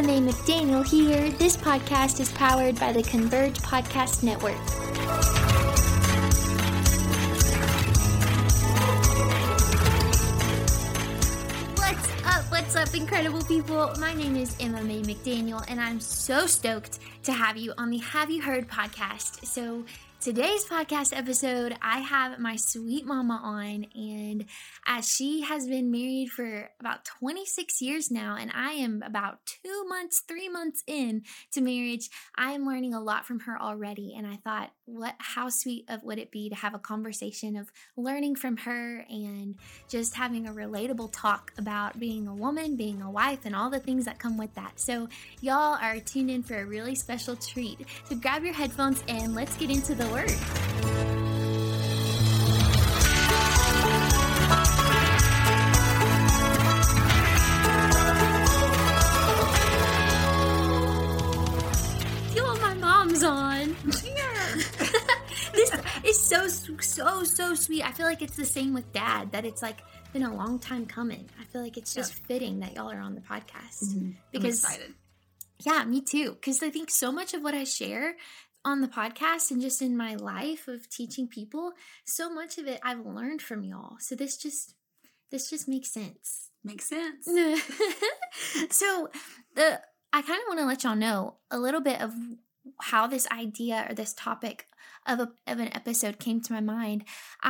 MMA McDaniel here. This podcast is powered by the Converge Podcast Network. What's up, incredible people? My name is MMA McDaniel, and I'm so stoked to have you on the Have You Heard podcast. So today's podcast episode, I have my sweet mama on, and as she has been married for about 26 years now, and I am about 3 months in to marriage, I am learning a lot from her already, and I thought, how sweet would it be to have a conversation of learning from her and just having a relatable talk about being a woman, being a wife, and all the things that come with that. So y'all are tuned in for a really special treat. So grab your headphones and let's get into the word. Yo, my mom's on. This is so sweet. I feel like it's the same with Dad, that it's like been a long time coming. I feel like it's just fitting that y'all are on the podcast. Mm-hmm. Because, I'm excited. Yeah, me too. Because I think so much of what I share on the podcast and just in my life of teaching people, so much of it I've learned from y'all. So this just makes sense. Makes sense. So I kind of want to let y'all know a little bit of how this idea or this topic of an episode came to my mind.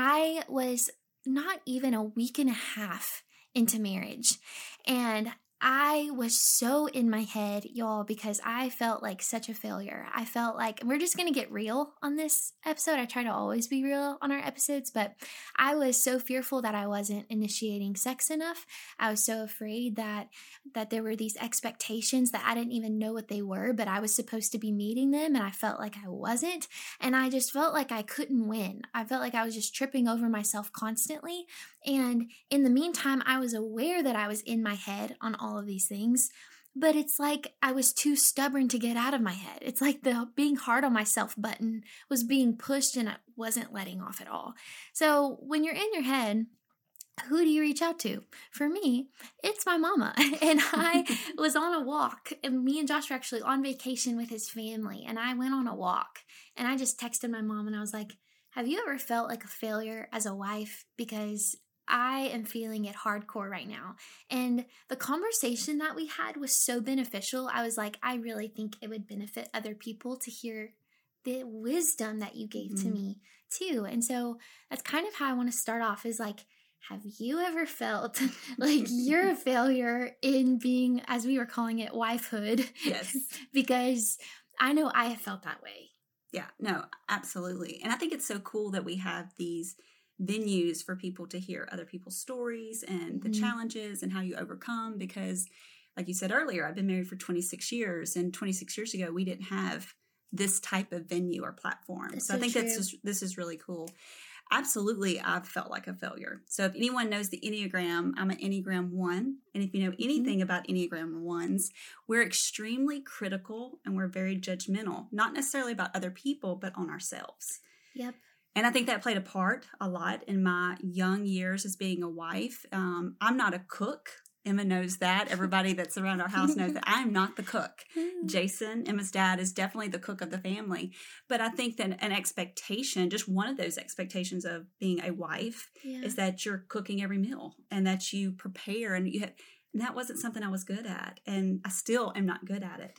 I was not even a week and a half into marriage, and I was so in my head, y'all, because I felt like such a failure. I felt like, we're just going to get real on this episode. I try to always be real on our episodes, but I was so fearful that I wasn't initiating sex enough. I was so afraid that there were these expectations that I didn't even know what they were, but I was supposed to be meeting them, and I felt like I wasn't. And I just felt like I couldn't win. I felt like I was just tripping over myself constantly. And in the meantime, I was aware that I was in my head on all of these things, but it's like I was too stubborn to get out of my head. It's like the being hard on myself button was being pushed and it wasn't letting off at all. So when you're in your head, who do you reach out to? For me, it's my mama. And I was on a walk, and me and Josh were actually on vacation with his family, and I went on a walk, and I just texted my mom, and I was like, have you ever felt like a failure as a wife? Because I am feeling it hardcore right now. And the conversation that we had was so beneficial. I was like, I really think it would benefit other people to hear the wisdom that you gave to me too. And so that's kind of how I want to start off, is like, have you ever felt like you're a failure in being, as we were calling it, wifehood? Yes. Because I know I have felt that way. Yeah, no, absolutely. And I think it's so cool that we have these venues for people to hear other people's stories and the challenges and how you overcome, because like you said earlier, I've been married for 26 years, and 26 years ago we didn't have this type of venue or platform. That's so I think true. this is really cool. Absolutely, I've felt like a failure. So if anyone knows the Enneagram, I'm an Enneagram 1. And if you know anything about Enneagram 1s, we're extremely critical and we're very judgmental, not necessarily about other people, but on ourselves. Yep. And I think that played a part a lot in my young years as being a wife. I'm not a cook. Emma knows that. Everybody that's around our house knows that I'm not the cook. Jason, Emma's dad, is definitely the cook of the family. But I think that an expectation, just one of those expectations of being a wife, is that you're cooking every meal and that you prepare, and and that wasn't something I was good at, and I still am not good at it.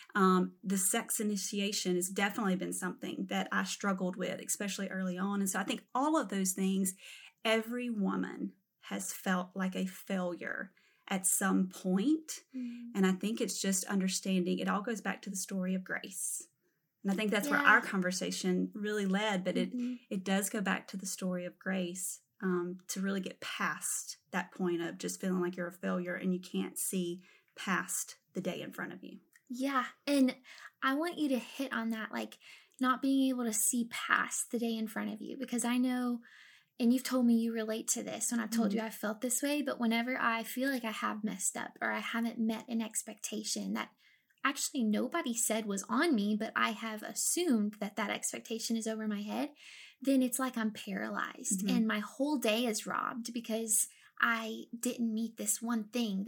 The sex initiation has definitely been something that I struggled with, especially early on. And so I think all of those things, every woman has felt like a failure at some point. And I think it's just understanding. It all goes back to the story of grace. And I think that's where our conversation really led. But it does go back to the story of grace, to really get past that point of just feeling like you're a failure and you can't see past the day in front of you. Yeah. And I want you to hit on that, like not being able to see past the day in front of you, because I know, and you've told me you relate to this when I've told you I felt this way, but whenever I feel like I have messed up or I haven't met an expectation that actually nobody said was on me, but I have assumed that expectation is over my head, then it's like I'm paralyzed and my whole day is robbed because I didn't meet this one thing that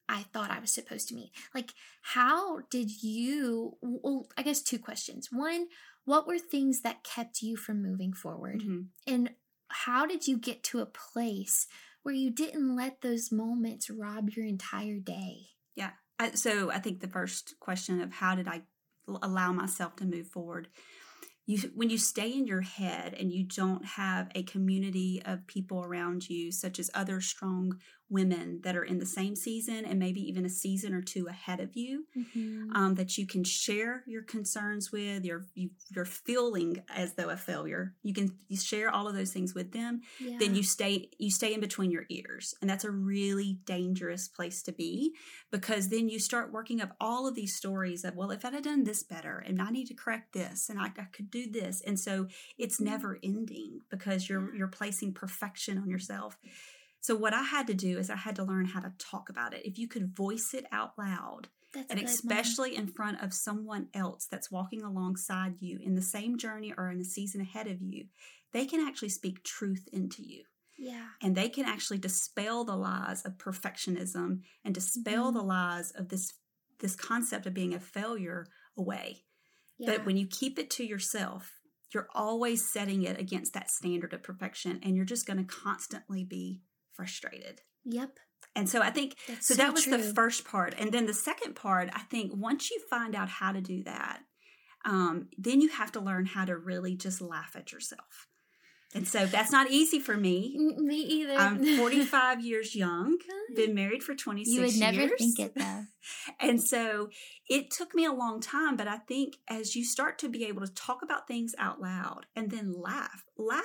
I thought I was supposed to meet. Like, how did you, well, I guess 2 questions. One, what were things that kept you from moving forward? Mm-hmm. And how did you get to a place where you didn't let those moments rob your entire day? Yeah. So I think the first question of how did I allow myself to move forward, when you stay in your head and you don't have a community of people around you, such as other strong women that are in the same season and maybe even a season or 2 ahead of you, that you can share your concerns with, you're feeling as though a failure, you share all of those things with them, then you stay in between your ears. And that's a really dangerous place to be, because then you start working up all of these stories of, well, if I'd have done this better and I need to correct this and I could do this. And so it's never ending because you're placing perfection on yourself. So what I had to do is I had to learn how to talk about it. If you could voice it out loud, and especially in front of someone else that's walking alongside you in the same journey or in a season ahead of you, they can actually speak truth into you. Yeah. And they can actually dispel the lies of perfectionism and dispel the lies of this concept of being a failure away. Yeah. But when you keep it to yourself, you're always setting it against that standard of perfection, and you're just going to constantly be frustrated. Yep. And so I think, so that was the first part. And then the second part, I think once you find out how to do that, then you have to learn how to really just laugh at yourself. And so that's not easy for me. Me either. I'm 45 years young, been married for 26 years. You would never think it, though. And so it took me a long time, but I think as you start to be able to talk about things out loud and then laugh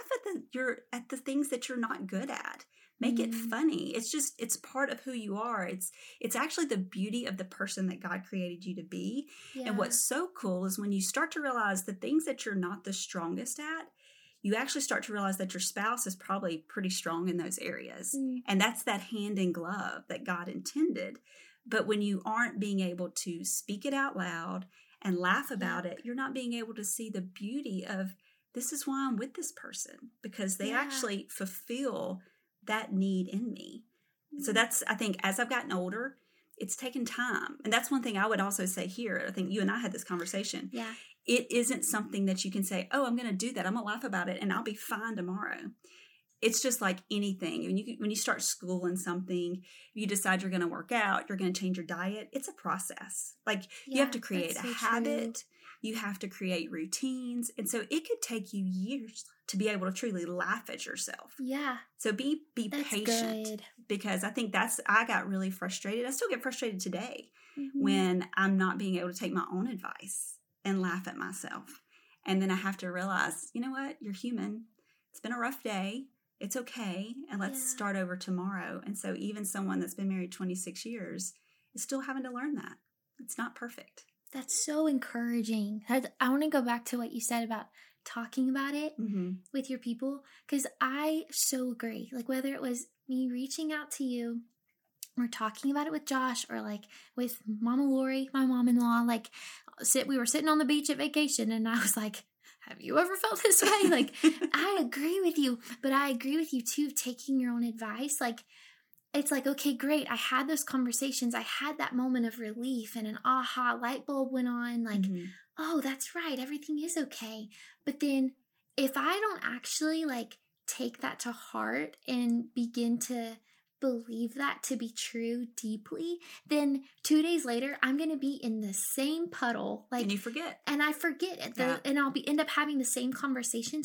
at the things that you're not good at. Make it funny. It's part of who you are. It's actually the beauty of the person that God created you to be. Yeah. And what's so cool is when you start to realize the things that you're not the strongest at, you actually start to realize that your spouse is probably pretty strong in those areas. And that's that hand in glove that God intended. But when you aren't being able to speak it out loud and laugh about it, you're not being able to see the beauty of, this is why I'm with this person, because they actually fulfill that need in me. So that's, I think, as I've gotten older, it's taken time. And that's one thing I would also say here. I think you and I had this conversation. Yeah. It isn't something that you can say, oh, I'm going to do that. I'm going to laugh about it and I'll be fine tomorrow. It's just like anything. When you start school in something, you decide you're going to work out, you're going to change your diet. It's a process. Like you have to create a habit. True. You have to create routines. And so it could take you years to be able to truly laugh at yourself. Yeah. So be patient. Good. Because I think I got really frustrated. I still get frustrated today when I'm not being able to take my own advice and laugh at myself. And then I have to realize, you know what? You're human. It's been a rough day. It's okay. And let's start over tomorrow. And so even someone that's been married 26 years is still having to learn that. It's not perfect. That's so encouraging. I want to go back to what you said about talking about it with your people, because I so agree. Like whether it was me reaching out to you or talking about it with Josh or like with Mama Lori, my mom-in-law, like we were sitting on the beach at vacation and I was like, have you ever felt this way? Like, I agree with you, but I agree with you too, taking your own advice. Like, it's like, okay, great. I had those conversations. I had that moment of relief and an aha light bulb went on. Like, oh, that's right. Everything is okay. But then if I don't actually like take that to heart and begin to believe that to be true deeply, then 2 days later, I'm going to be in the same puddle. Like, and you forget. And I forget it. And I'll end up having the same conversations,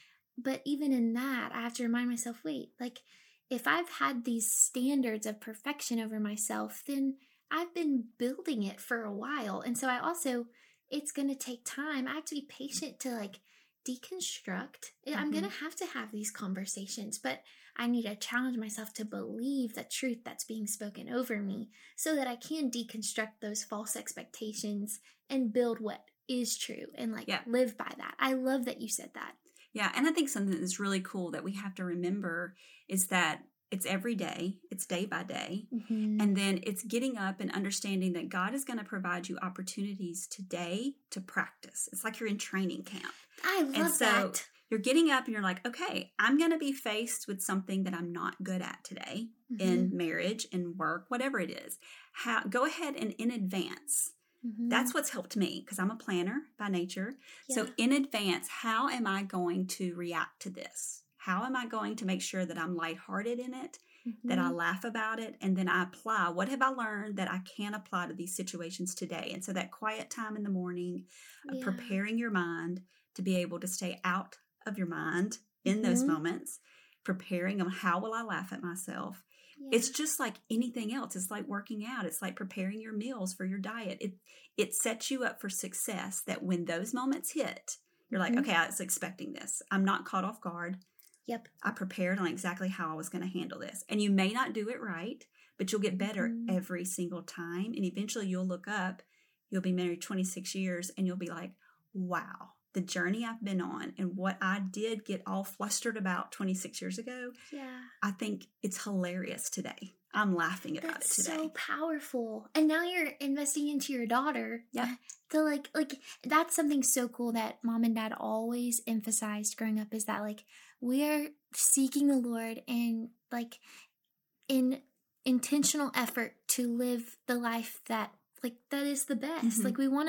but even in that, I have to remind myself, wait, like, if I've had these standards of perfection over myself, then I've been building it for a while. And so it's going to take time. I have to be patient to like deconstruct. I'm going to have these conversations, but I need to challenge myself to believe the truth that's being spoken over me so that I can deconstruct those false expectations and build what is true and live by that. I love that you said that. Yeah, and I think something that's really cool that we have to remember is that it's every day, it's day by day, and then it's getting up and understanding that God is going to provide you opportunities today to practice. It's like you're in training camp. I love that. You're getting up and you're like, okay, I'm going to be faced with something that I'm not good at today in marriage, in work, whatever it is. Go ahead and in advance. That's what's helped me because I'm a planner by nature. Yeah. So in advance, how am I going to react to this? How am I going to make sure that I'm lighthearted in it, that I laugh about it, and then I apply? What have I learned that I can apply to these situations today? And so that quiet time in the morning, preparing your mind to be able to stay out of your mind in those moments, preparing on how will I laugh at myself. It's just like anything else. It's like working out. It's like preparing your meals for your diet. It sets you up for success that when those moments hit, you're like, okay, I was expecting this. I'm not caught off guard. Yep. I prepared on exactly how I was going to handle this. And you may not do it right, but you'll get better every single time. And eventually you'll look up, you'll be married 26 years, and you'll be like, wow, the journey I've been on and what I did get all flustered about 26 years ago. Yeah. I think it's hilarious today. I'm laughing about it today. So powerful. And now you're investing into your daughter. Yep. So like that's something so cool that mom and dad always emphasized growing up, is that like we are seeking the Lord and like in intentional effort to live the life that is the best. Like we want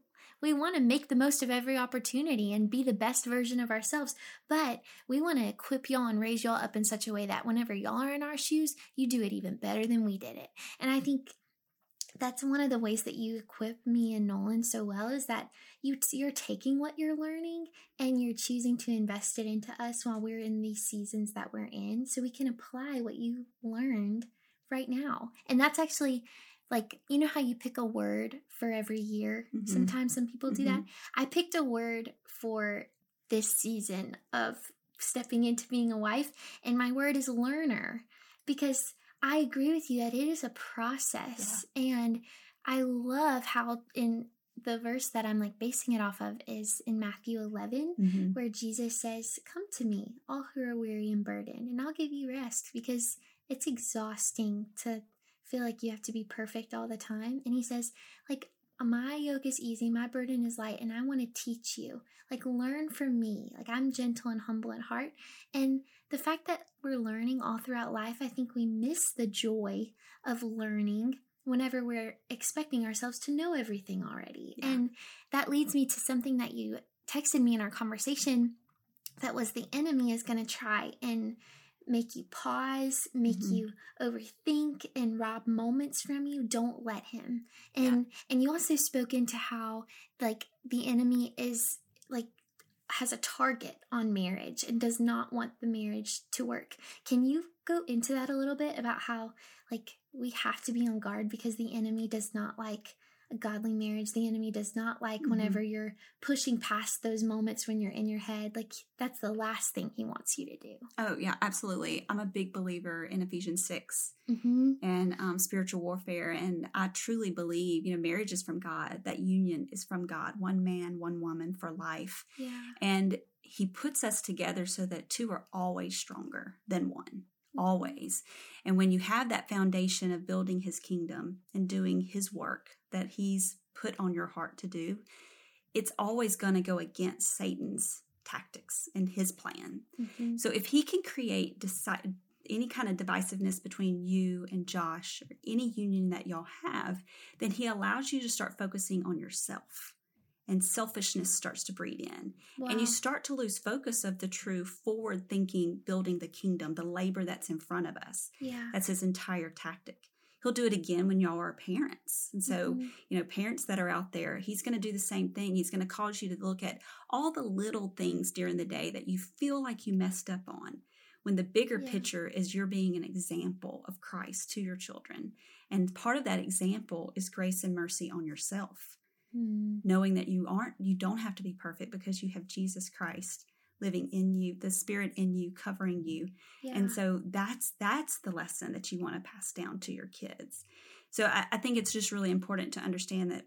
to make the most of every opportunity and be the best version of ourselves, but we want to equip y'all and raise y'all up in such a way that whenever y'all are in our shoes, you do it even better than we did it. And I think that's one of the ways that you equip me and Nolan so well, is that you're taking what you're learning and you're choosing to invest it into us while we're in these seasons that we're in, so we can apply what you learned right now. And that's actually like, you know how you pick a word for every year? Sometimes some people do that. I picked a word for this season of stepping into being a wife, and my word is learner, because I agree with you that it is a process. And I love how in the verse that I'm like basing it off of is in Matthew 11, where Jesus says, come to me, all who are weary and burdened, and I'll give you rest, because it's exhausting to feel like you have to be perfect all the time. And he says, like, my yoke is easy, my burden is light, and I want to teach you. Like, learn from me. Like, I'm gentle and humble at heart. And the fact that we're learning all throughout life, I think we miss the joy of learning whenever we're expecting ourselves to know everything already. Yeah. And that leads me to something that you texted me in our conversation, that was the enemy is going to try and make you pause, make you overthink, and rob moments from you. Don't let him. And you also spoke into how like the enemy is like has a target on marriage and does not want the marriage to work. Can you go into that a little bit about how like we have to be on guard because the enemy does not like a godly marriage? The enemy does not like whenever you're pushing past those moments when you're in your head. Like, that's the last thing he wants you to do. Oh, yeah, absolutely. I'm a big believer in Ephesians 6 and spiritual warfare. And I truly believe, marriage is from God. That union is from God. One man, one woman for life. Yeah. And he puts us together so that two are always stronger than one. Always. And when you have that foundation of building his kingdom and doing his work that he's put on your heart to do, it's always going to go against Satan's tactics and his plan. So if he can create any kind of divisiveness between you and Josh, or any union that y'all have, then he allows you to start focusing on yourself. And selfishness starts to breed in. Wow. And you start to lose focus of the true forward-thinking, building the kingdom, the labor that's in front of us. Yeah. That's his entire tactic. He'll do it again when y'all are parents. And so, parents that are out there, he's going to do the same thing. He's going to cause you to look at all the little things during the day that you feel like you messed up on, when the bigger picture is you're being an example of Christ to your children. And part of that example is grace and mercy on yourself. Knowing that you don't have to be perfect because you have Jesus Christ living in you, the Spirit in you, covering you. Yeah. And so that's the lesson that you want to pass down to your kids. So I think it's just really important to understand that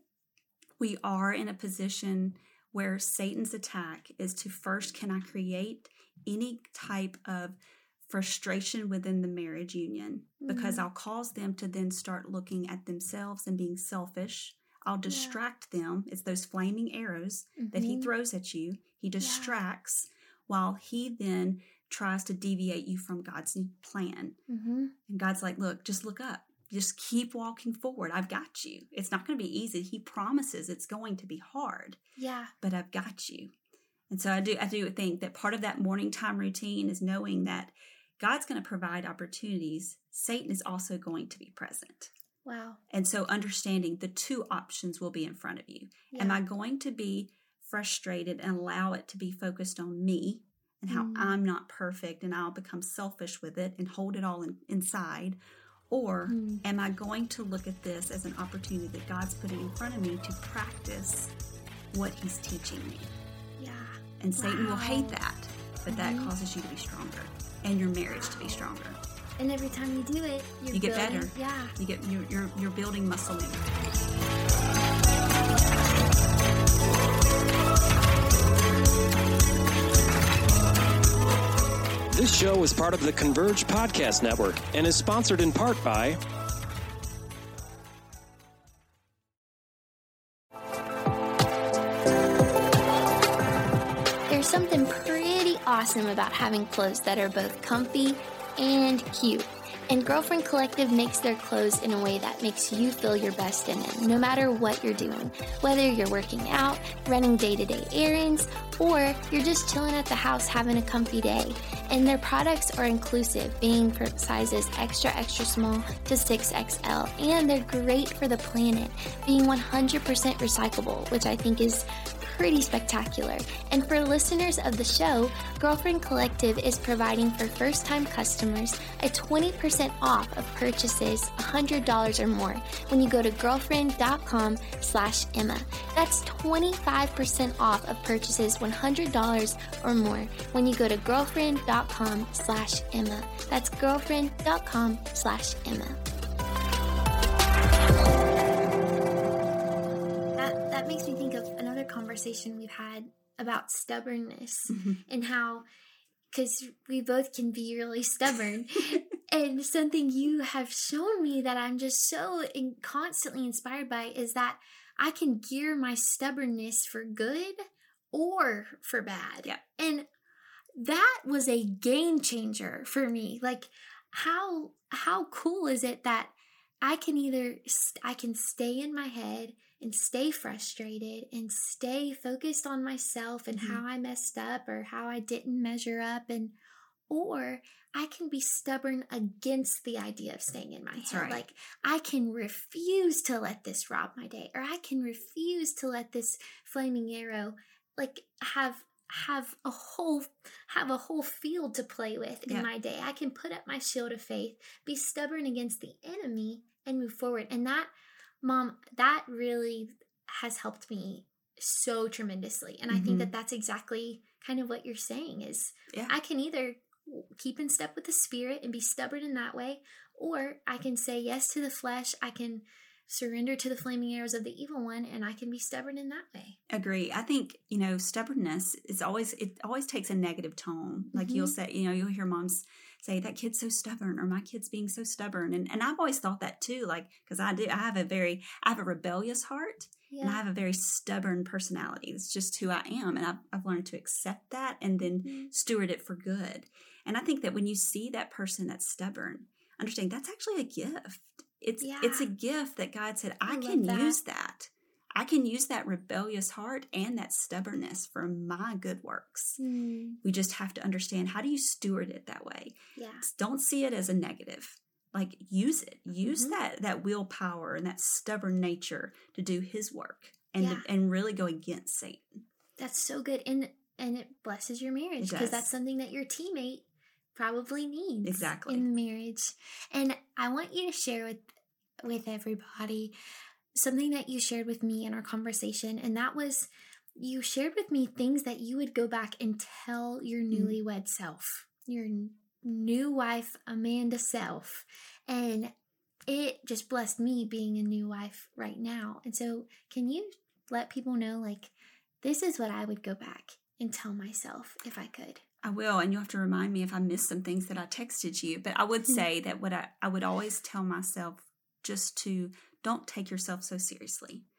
we are in a position where Satan's attack is to first, can I create any type of frustration within the marriage union? Because I'll cause them to then start looking at themselves and being selfish. I'll distract them. It's those flaming arrows that he throws at you. He distracts while he then tries to deviate you from God's plan. Mm-hmm. And God's like, look, just look up. Just keep walking forward. I've got you. It's not going to be easy. He promises it's going to be hard. Yeah. But I've got you. And so I do think that part of that morning time routine is knowing that God's going to provide opportunities. Satan is also going to be present. Wow. And so understanding the two options will be in front of you. Yeah. Am I going to be frustrated and allow it to be focused on me and how I'm not perfect and I'll become selfish with it and hold it all inside? Or am I going to look at this as an opportunity that God's putting in front of me to practice what he's teaching me? Yeah. And Satan will hate that, but that causes you to be stronger and your marriage to be stronger. And every time you do it, you get building, better. Yeah. You're building muscle memory. This show is part of the Converge Podcast Network and is sponsored in part by There's something pretty awesome about having clothes that are both comfy and cute. And Girlfriend Collective makes their clothes in a way that makes you feel your best in them, no matter what you're doing. Whether you're working out, running day-to-day errands, or you're just chilling at the house having a comfy day. And their products are inclusive, being for sizes extra small to 6XL. And they're great for the planet, being 100% recyclable, which I think is pretty spectacular. And for listeners of the show, Girlfriend Collective is providing for first-time customers a 20% off of purchases $100 or more when you go to girlfriend.com/Emma. That's 25% off of purchases $100 or more when you go to girlfriend.com/Emma. That's girlfriend.com/Emma. That makes me think of another conversation we've had about stubbornness and how, because we both can be really stubborn, and something you have shown me that I'm just so constantly inspired by is that I can gear my stubbornness for good or for bad. Yeah. And that was a game changer for me. Like, how cool is it that I can stay in my head and stay frustrated and stay focused on myself and how I messed up or how I didn't measure up, or I can be stubborn against the idea of staying in my head. Right. Like, I can refuse to let this rob my day, or I can refuse to let this flaming arrow like have a whole field to play with in my day. I can put up my shield of faith, be stubborn against the enemy, and move forward. And that, Mom, that really has helped me so tremendously. And I think that that's exactly kind of what you're saying is I can either keep in step with the Spirit and be stubborn in that way, or I can say yes to the flesh. I can surrender to the flaming arrows of the evil one, and I can be stubborn in that way. Agree. I think, stubbornness is always takes a negative tone. Like you'll say, you'll hear moms say, that kid's so stubborn, or my kid's being so stubborn. And I've always thought that too, like, because I have a rebellious heart and I have a very stubborn personality. It's just who I am. And I've learned to accept that and then steward it for good. And I think that when you see that person that's stubborn, understand that's actually a gift. It's a gift that God said, I can use that. I can use that rebellious heart and that stubbornness for my good works. We just have to understand, how do you steward it that way? Yeah. Don't see it as a negative. Like, use it. Use that willpower and that stubborn nature to do his work and really go against Satan. That's so good. And it blesses your marriage, because that's something that your teammate probably needs in the marriage. And I want you to share with everybody something that you shared with me in our conversation, and that was, you shared with me things that you would go back and tell your newlywed self, your new wife Amanda self, and it just blessed me being a new wife right now. And so can you let people know, like, this is what I would go back and tell myself if I could? I will, and you'll have to remind me if I missed some things that I texted you. But I would say that what I would always tell myself, just to don't take yourself so seriously.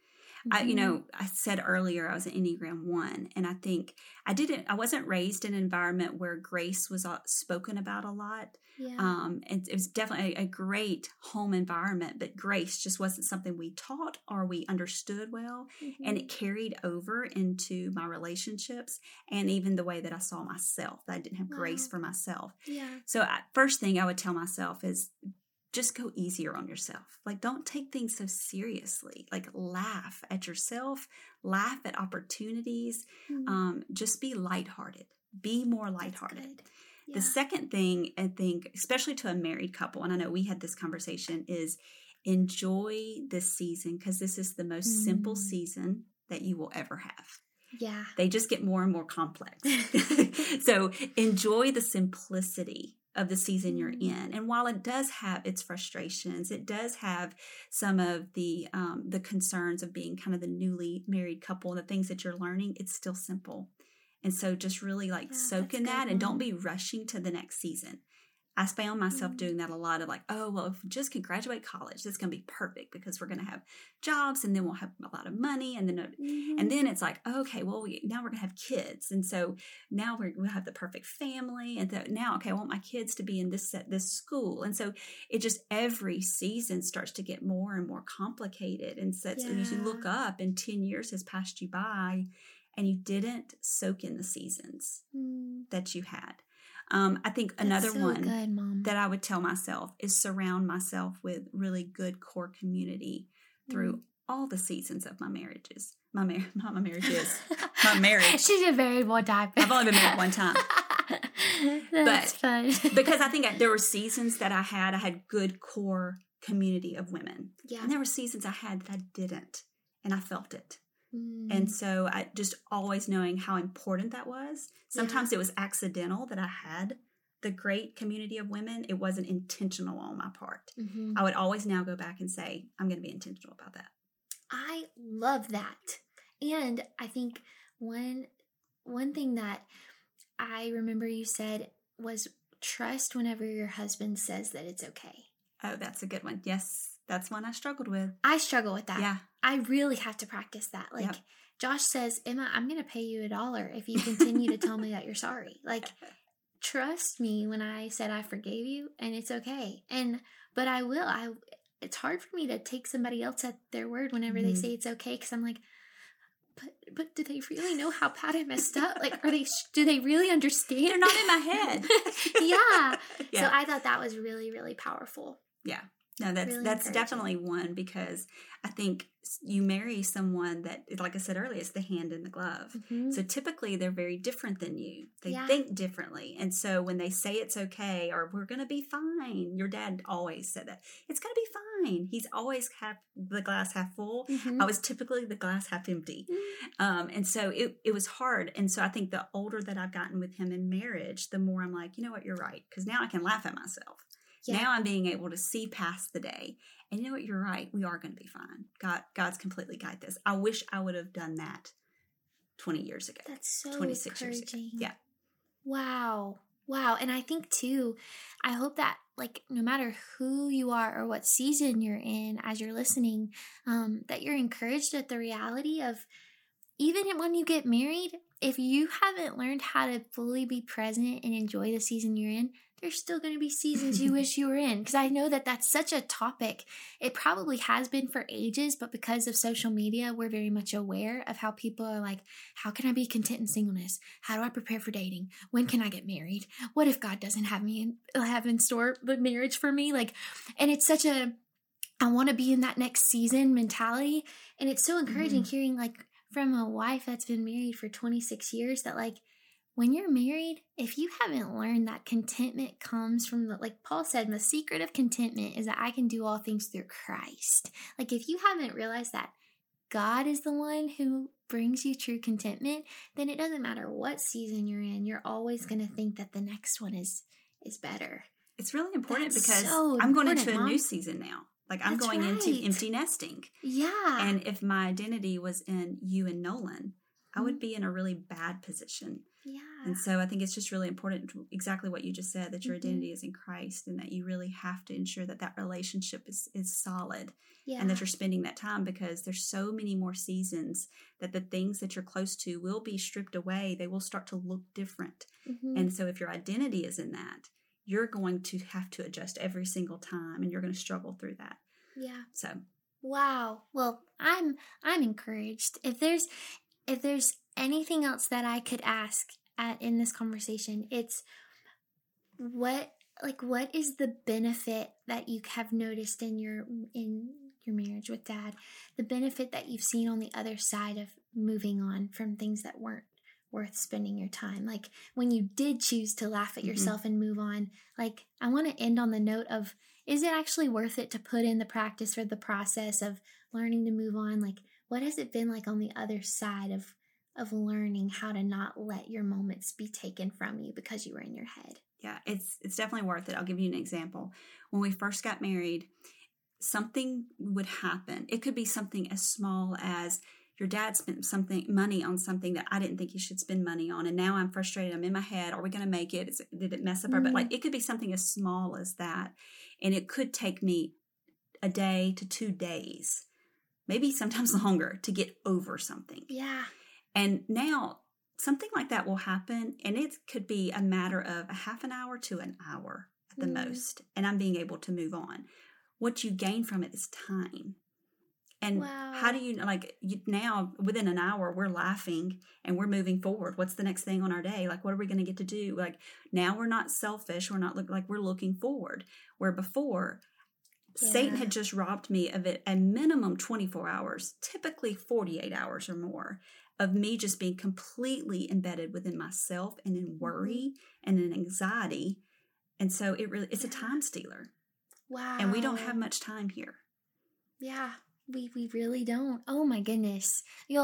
I said earlier I was an Enneagram 1, and I think I wasn't raised in an environment where grace was spoken about a lot. Yeah. And it was definitely a great home environment, but grace just wasn't something we taught or we understood well. And it carried over into my relationships and even the way that I saw myself. I didn't have grace for myself. Yeah. So first thing I would tell myself is just go easier on yourself. Like, don't take things so seriously. Like, laugh at yourself, laugh at opportunities. Just be lighthearted. Be more lighthearted. Yeah. The second thing, I think, especially to a married couple, and I know we had this conversation, is enjoy this season, because this is the most simple season that you will ever have. Yeah. They just get more and more complex. So enjoy the simplicity of the season you're in. And while it does have its frustrations, it does have some of the concerns of being kind of the newly married couple and the things that you're learning, it's still simple. And so just really soak in that and don't be rushing to the next season. I found myself doing that a lot of oh, well, if we just can graduate college, that's going to be perfect because we're going to have jobs and then we'll have a lot of money. And then it's like, okay, well, now we're going to have kids. And so now we'll have the perfect family. And now, okay, I want my kids to be in this school. And so it just, every season starts to get more and more complicated. And so as you look up and 10 years has passed you by and you didn't soak in the seasons that you had. I think another one that I would tell myself is surround myself with really good core community through all the seasons of my marriages. Not my marriages. My marriage. She's been married one time. I've only been married one time. That's fun. Because I think there were seasons that I had good core community of women. Yeah. And there were seasons I had that I didn't. And I felt it. And so I just always knowing how important that was. Sometimes it was accidental that I had the great community of women. It wasn't intentional on my part. I would always now go back and say, I'm going to be intentional about that. I love that. And I think one thing that I remember you said was trust whenever your husband says that it's okay. Oh, that's a good one. Yes. That's one I struggled with. I struggle with that. Yeah. I really have to practice that. Josh says, Emma, I'm going to pay you $1 if you continue to tell me that you're sorry. Trust me when I said I forgave you and it's okay. But I will. It's hard for me to take somebody else at their word whenever they say it's okay. Because I'm like, but do they really know how bad I messed up? Do they really understand? They're not in my head. Yeah. So I thought that was really, really powerful. Yeah. No, that's definitely one, because I think you marry someone that, like I said earlier, it's the hand in the glove. So typically they're very different than you. They think differently. And so when they say it's okay or we're going to be fine, your dad always said that. It's going to be fine. He's always the glass half full. I was typically the glass half empty. And so it was hard. And so I think the older that I've gotten with him in marriage, the more I'm like, you know what, you're right. Because now I can laugh at myself. Yeah. Now I'm being able to see past the day. And you know what? You're right. We are going to be fine. God's completely got this. I wish I would have done that 20 years ago. That's so 26 years ago. Yeah. Wow. And I think, too, I hope that, no matter who you are or what season you're in as you're listening, that you're encouraged at the reality of, even when you get married, if you haven't learned how to fully be present and enjoy the season you're in, there's still going to be seasons you wish you were in. Because I know that that's such a topic. It probably has been for ages, but because of social media, we're very much aware of how people are like, how can I be content in singleness? How do I prepare for dating? When can I get married? What if God doesn't have in store the marriage for me? And it's such a, I want to be in that next season mentality. And it's so encouraging hearing from a wife that's been married for 26 years that when you're married, if you haven't learned that contentment comes from like Paul said, the secret of contentment is that I can do all things through Christ. If you haven't realized that God is the one who brings you true contentment, then it doesn't matter what season you're in, you're always going to think that the next one is better. It's really important because I'm going into a new season now. I'm going into empty nesting. Yeah. And if my identity was in you and Nolan, I would be in a really bad position. Yeah. And so I think it's just really important, exactly what you just said, that your identity is in Christ, and that you really have to ensure that that relationship is solid, and that you're spending that time, because there's so many more seasons that the things that you're close to will be stripped away. They will start to look different. And so if your identity is in that, you're going to have to adjust every single time, and you're going to struggle through that. Yeah. So. Wow. Well, I'm encouraged. If there's anything else that I could ask in this conversation, it's what is the benefit that you have noticed in your marriage with Dad? The benefit that you've seen on the other side of moving on from things that weren't worth spending your time. Like when you did choose to laugh at yourself and move on, like I want to end on the note of, is it actually worth it to put in the practice or the process of learning to move on? Like what has it been like on the other side of learning how to not let your moments be taken from you because you were in your head? Yeah, it's definitely worth it. I'll give you an example. When we first got married, something would happen. It could be something as small as your dad spent money on something that I didn't think he should spend money on, and now I'm frustrated. I'm in my head. Are we going to make it? Did it mess up our? But like it could be something as small as that, and it could take me a day to 2 days, maybe sometimes longer, to get over something. Yeah. And now something like that will happen, and it could be a matter of a half an hour to an hour at the most, and I'm being able to move on. What you gain from it is time. And how do you, now within an hour, we're laughing and we're moving forward. What's the next thing on our day? Like, what are we going to get to do? Like, now we're not selfish. We're not we're looking forward. Where before, Satan had just robbed me of it a minimum 24 hours, typically 48 hours or more, of me just being completely embedded within myself and in worry and in anxiety. And so it's a time stealer. Wow. And we don't have much time here. Yeah. We really don't. Oh my goodness.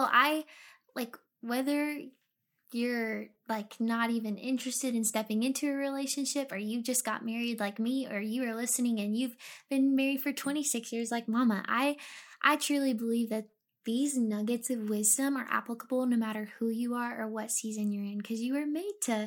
Whether you're not even interested in stepping into a relationship, or you just got married like me, or you are listening and you've been married for 26 years like Mama, I truly believe that these nuggets of wisdom are applicable no matter who you are or what season you're in, because you were made to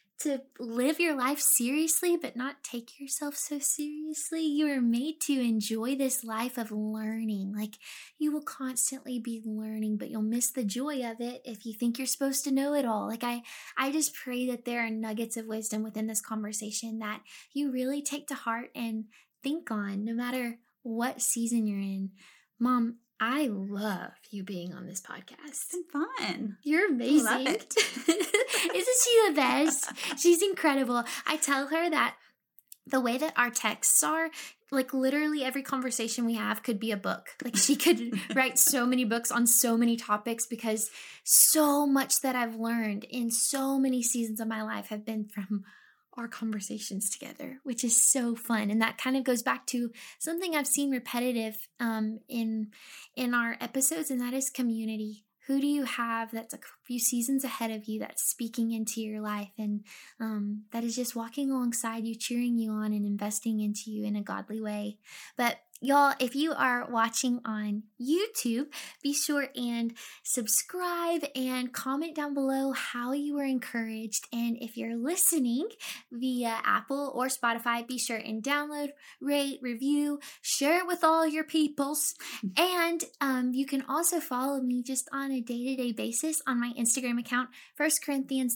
live your life seriously, but not take yourself so seriously. You are made to enjoy this life of learning. Like, you will constantly be learning, but you'll miss the joy of it if you think you're supposed to know it all. Like, I just pray that there are nuggets of wisdom within this conversation that you really take to heart and think on, no matter what season you're in. Mom, I love you being on this podcast. It's been fun. You're amazing. I love it. Isn't she the best? She's incredible. I tell her that the way that our texts are, literally every conversation we have could be a book. She could write so many books on so many topics, because so much that I've learned in so many seasons of my life have been from our conversations together, which is so fun. And that kind of goes back to something I've seen repetitive in our episodes, and that is community. Who do you have that's a few seasons ahead of you that's speaking into your life, and that is just walking alongside you, cheering you on, and investing into you in a godly way? But y'all, if you are watching on YouTube, be sure and subscribe and comment down below how you were encouraged. And if you're listening via Apple or Spotify, be sure and download, rate, review, share it with all your peoples. And you can also follow me just on a day-to-day basis on my Instagram account, 1 Corinthians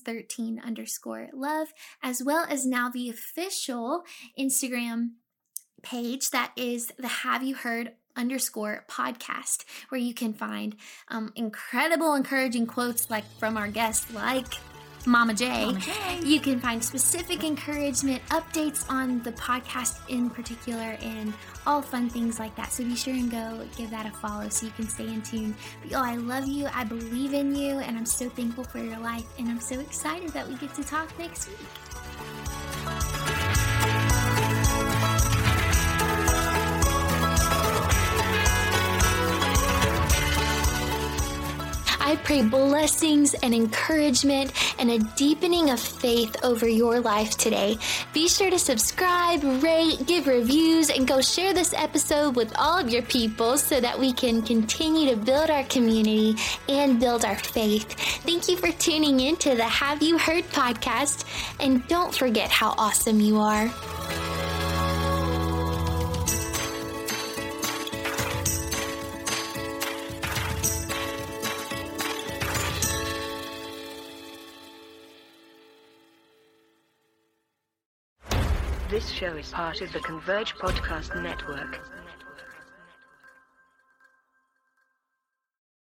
13_love, as well as now the official Instagram page that is the Have You Heard _podcast, where you can find incredible, encouraging quotes from our guests like Mama J. You can find specific encouragement, updates on the podcast in particular, and all fun things like that. So be sure and go give that a follow so you can stay in tune. But y'all, I love you. I believe in you, and I'm so thankful for your life, and I'm so excited that we get to talk next week. I pray blessings and encouragement and a deepening of faith over your life today. Be sure to subscribe, rate, give reviews, and go share this episode with all of your people so that we can continue to build our community and build our faith. Thank you for tuning in to the Have You Heard podcast, and don't forget how awesome you are. This show is part of the Converge Podcast Network.